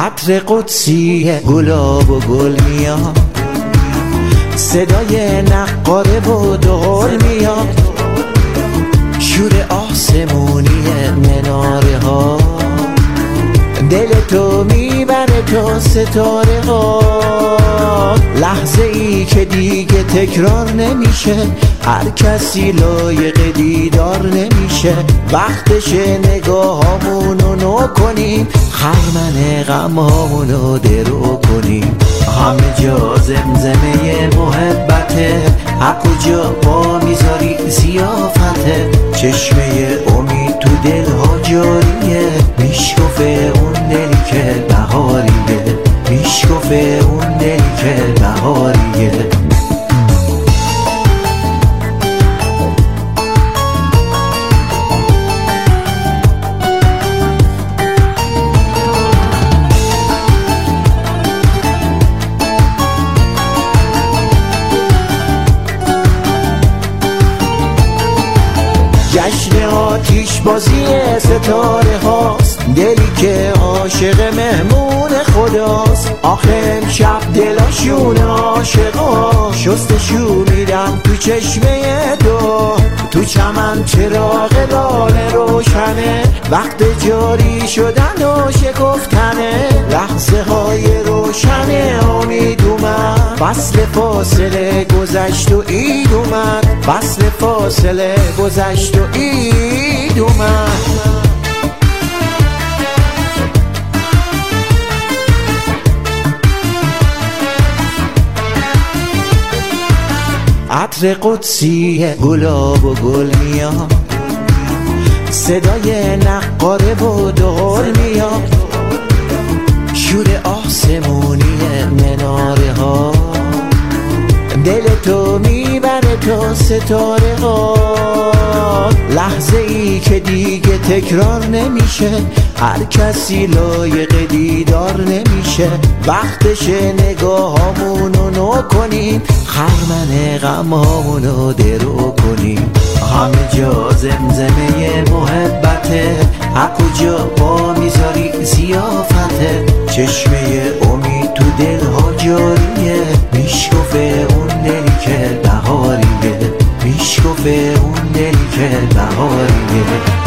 عطر قدسی گلاب و گل میاد، صدای نقاره و دهل میاد، شور آسمونی مناره ها، دل تو میبره تا ستاره ها. لحظه ای که دیگه تکرار نمیشه، هر کسی لایق دیدار نمیشه. وقتش نگاهامونو نو کنیم، خرمن غمامونو درو کنیم. همه جا زمزمه محبته، حق و جا پا میذاری زیافته. چشمه امید تو دلها جاریه، میشکفه اون دلی که بهاریه، میشکفه اون دلی که بهاریه. جشن آتیش بازی ستاره هاست، دلی که عاشق مهمون خداست. آخه امشب دلاشون عاشقا، شستشو میدم تو چشمه دو. تو چمن چراغ لاله روشنه، وقت جاری شدن و شکفتنه. لحظه های روشن امید اومد، فصل فاصله گذشت و عید اومد، فصل فاصله گذشت و عید اومد. عطر قدسی گلاب و گل میاد، صدای نقاره و دهل میاد، شور آسمونی مناره ها، دل تو میبره تا ستاره ها. لحظه ای که دیگه تکرار نمیشه، هر کسی لایق دیدار نمیشه. وقتش نگاهامونو نو کنیم، خرمن غمامونو درو کنیم. همه جا زمزمه محبته، حق و جا پا میذاری زیافته. چشمه امید تو دلها جاریه، میشکفه اون دلی که بهاریه، میشکفه اون دلی که بهاریه.